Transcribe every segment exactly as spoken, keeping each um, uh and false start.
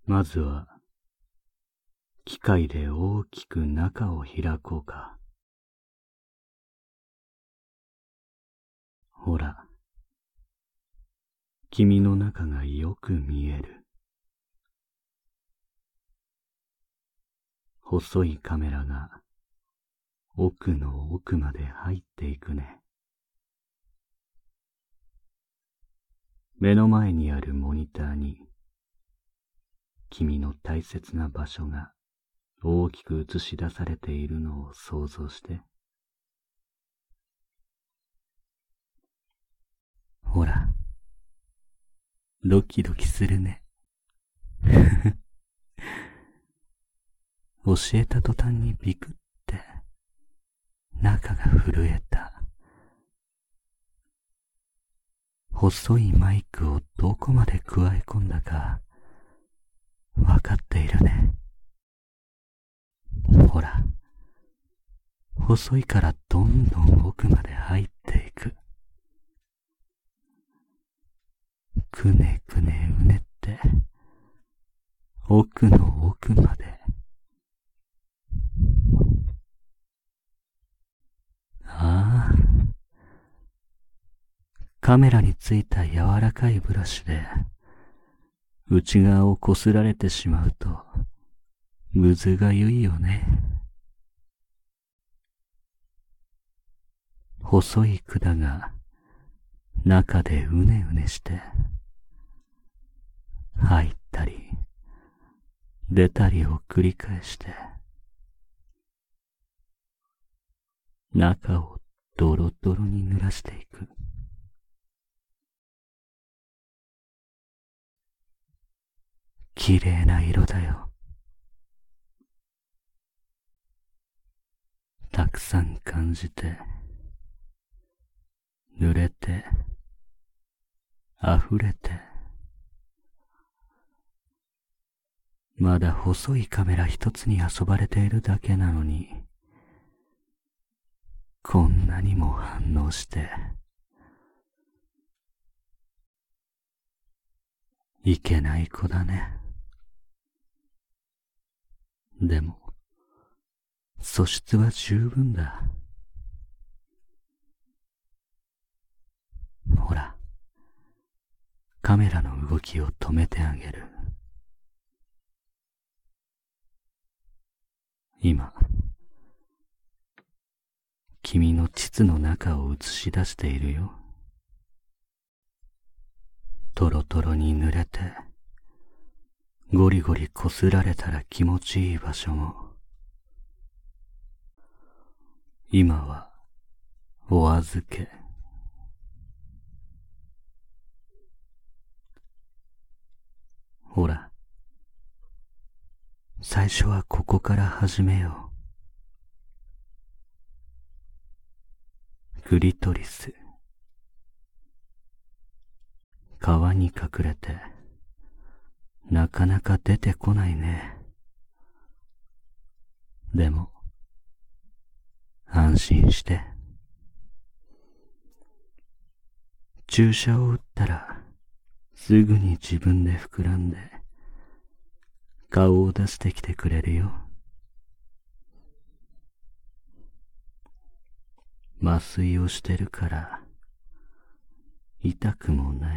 まずは機械で大きく中を開こうか。ほら、君の中がよく見える。細いカメラが奥の奥まで入っていくね。目の前にあるモニターに君の大切な場所が大きく映し出されているのを想像して。ほら、ドキドキするね。教えた途端にビクって中が震えた。細いマイクをどこまで加え込んだかわかっているね。ほら、細いからどんどん奥まで入っていく。くねくねうねって奥の奥まで。ああ、カメラについた柔らかいブラシで内側をこすられてしまうとむずがゆいよね。細い管が中でうねうねして入ったり出たりを繰り返して中をドロドロに濡らしていく。きれいな色だよ。たくさん感じて濡れて溢れて。まだ細いカメラ一つに遊ばれているだけなのにこんなにも反応していけない子だね。でも素質は十分だ。ほら、カメラの動きを止めてあげる。今、君の膣の中を映し出しているよ。トロトロに濡れて、ゴリゴリこすられたら気持ちいい場所も、今はお預け。ほら、最初はここから始めよう。クリトリス。皮に隠れて、なかなか出てこないね。でも、安心して。注射を打ったら、すぐに自分で膨らんで、顔を出してきてくれるよ。麻酔をしてるから、痛くもない。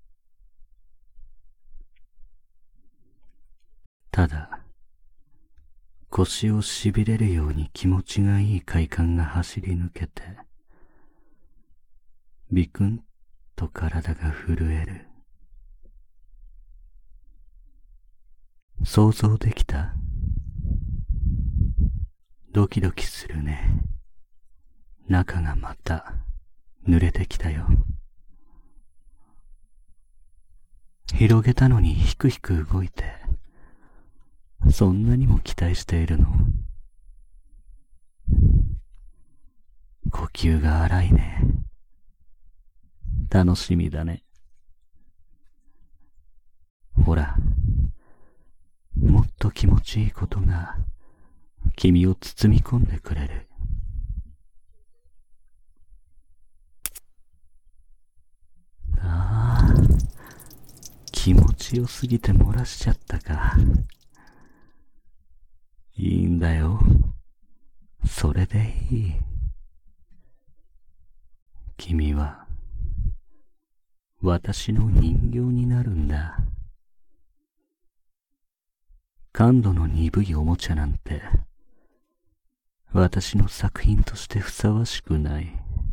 ただ、腰をしびれるように気持ちがいい快感が走り抜けて、ビクンと体が震える。想像できた？ドキドキするね。中がまた濡れてきたよ。広げたのにひくひく動いて、そんなにも期待しているの？呼吸が荒いね。楽しみだね。ほら、もっと気持ちいいことが君を包み込んでくれる。ああ、 気持ちよすぎて漏らしちゃったか。いいんだよ。それでいい。君は私の人形になるんだ。感度の鈍いおもちゃなんて私の作品としてふさわしくない。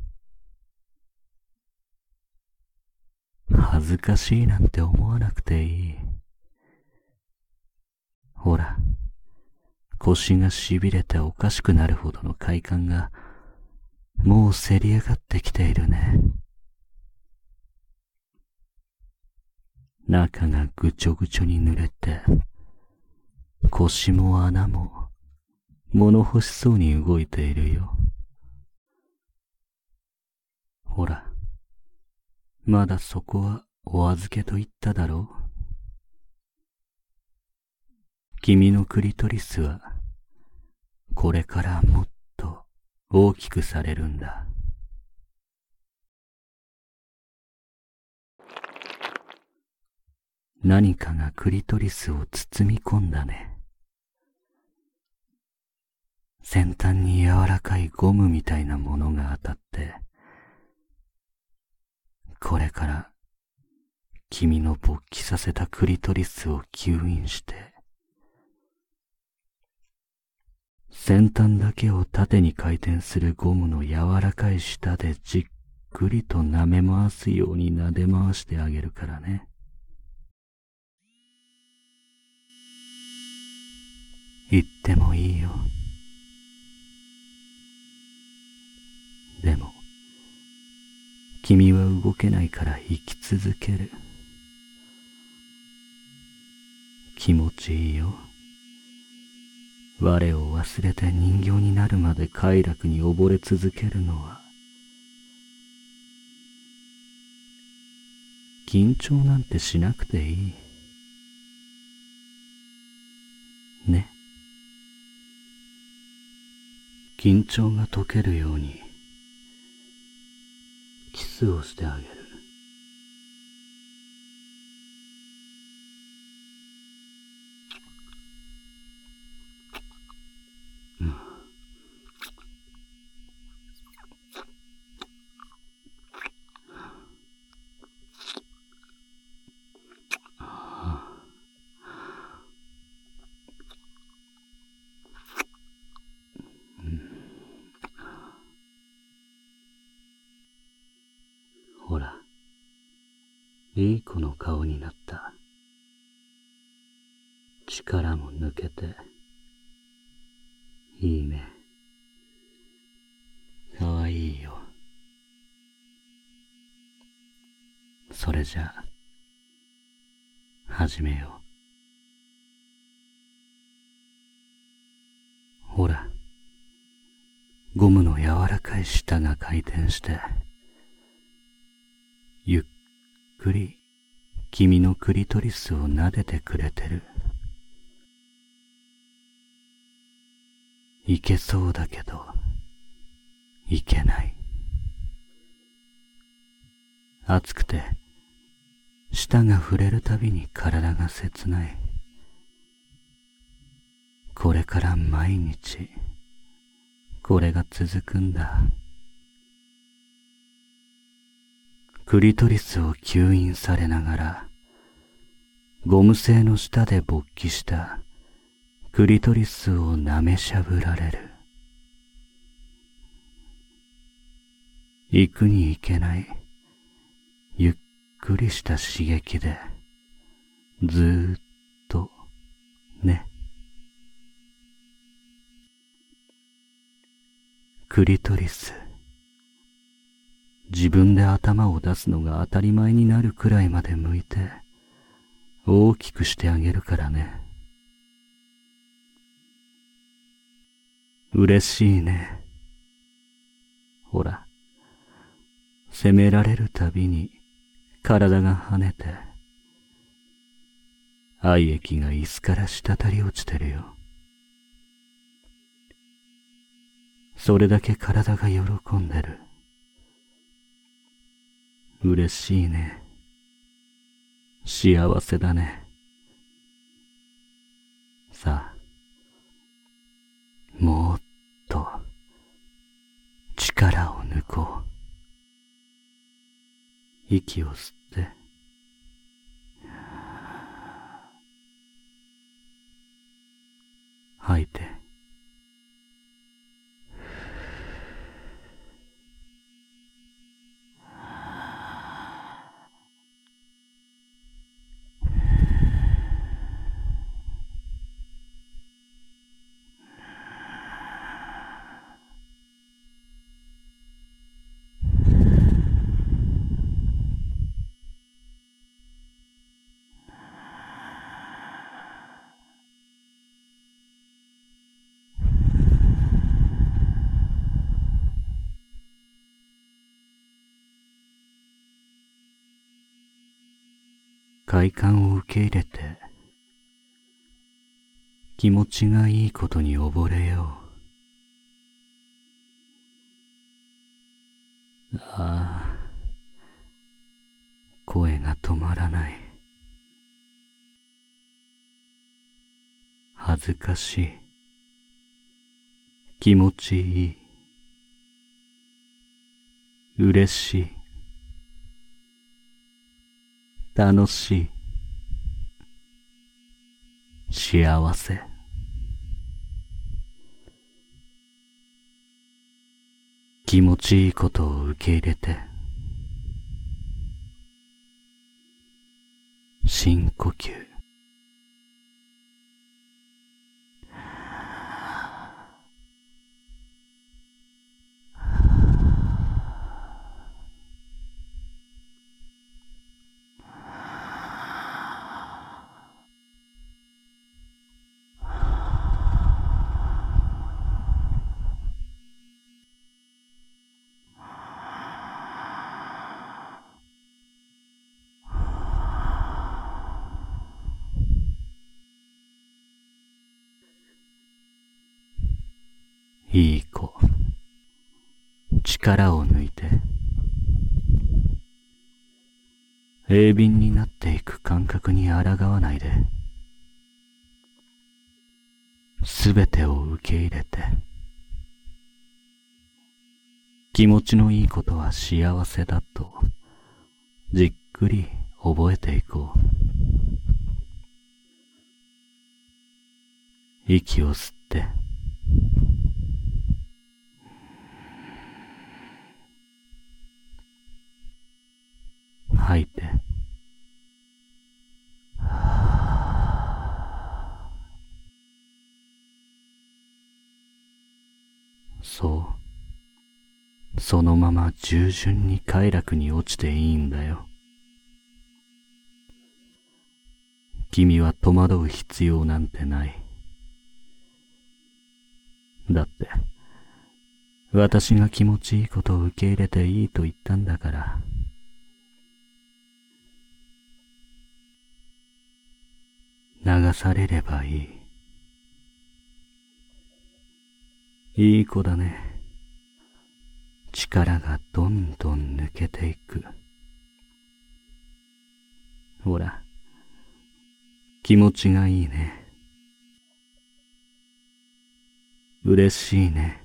恥ずかしいなんて思わなくていい。ほら、腰が痺れておかしくなるほどの快感がもうせり上がってきているね。中がぐちょぐちょに濡れて、腰も穴も物欲しそうに動いているよ。ほら、まだそこはお預けと言っただろう。君のクリトリスはこれからもっと大きくされるんだ。何かがクリトリスを包み込んだね。先端に柔らかいゴムみたいなものが当たって、これから君の勃起させたクリトリスを吸引して、先端だけを縦に回転するゴムの柔らかい舌でじっくりと舐め回すように撫で回してあげるからね。言ってもいいよ。でも、君は動けないから生き続ける。気持ちいいよ。我を忘れて人形になるまで快楽に溺れ続けるのは。緊張なんてしなくていい。ね。緊張が解けるようにキスをしてあげる。うん、ほら、いい子の顔になった。力も抜けて、いいね。かわいいよ。それじゃあ、始めよう。ほら、ゴムの柔らかい舌が回転して、ゆっくり君のクリトリスを撫でてくれてる。いけそうだけど、いけない。熱くて、舌が触れるたびに体が切ない。これから毎日、これが続くんだ。クリトリスを吸引されながら、ゴム製の下で勃起したクリトリスを舐めしゃぶられる。行くに行けない、ゆっくりした刺激で、ずーっとね。クリトリス、自分で頭を出すのが当たり前になるくらいまで向いて、大きくしてあげるからね。嬉しいね。ほら、責められるたびに体が跳ねて、愛液が椅子から滴り落ちてるよ。それだけ体が喜んでる。嬉しいね。 幸せだね。さあ、もっと力を抜こう。息を吸って、吐いて。快感を受け入れて、気持ちがいいことに溺れよう。ああ、声が止まらない。恥ずかしい。気持ちいい。嬉しい。楽しい。幸せ。気持ちいいことを受け入れて、深呼吸。いい子、力を抜いて、鋭敏になっていく感覚に抗わないで、すべてを受け入れて、気持ちのいいことは幸せだと、じっくり覚えていこう。息を吸って、吐いて。そう、そのまま従順に快楽に落ちていいんだよ。君は戸惑う必要なんてない。だって、私が気持ちいいことを受け入れていいと言ったんだから。流されればいい。いい子だね。力がどんどん抜けていく。ほら、気持ちがいいね。嬉しいね。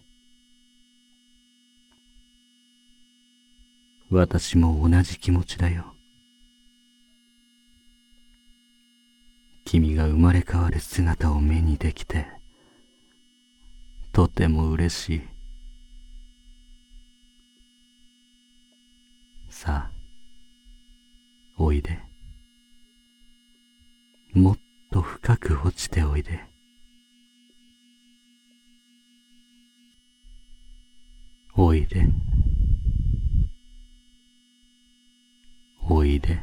私も同じ気持ちだよ。君が生まれ変わる姿を目にできて、とても嬉しい。さあ、おいで。もっと深く落ちておいで。おいで。おいで。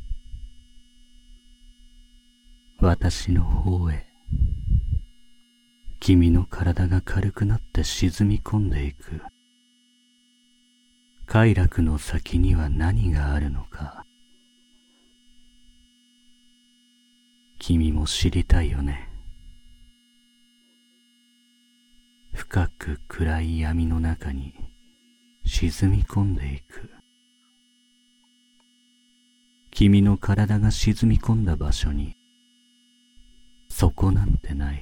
私の方へ。君の体が軽くなって沈み込んでいく。快楽の先には何があるのか、君も知りたいよね。深く暗い闇の中に沈み込んでいく。 君の体が沈み込んだ場所に底なんてない。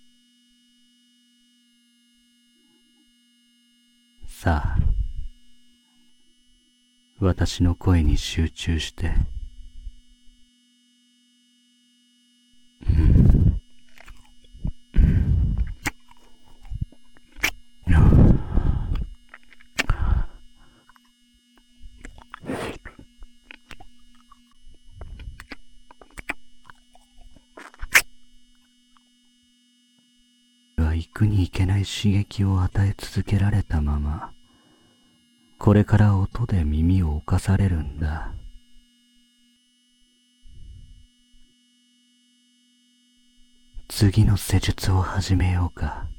さあ、私の声に集中して、行くに行けない刺激を与え続けられたまま、これから音で耳を侵されるんだ。次の施術を始めようか。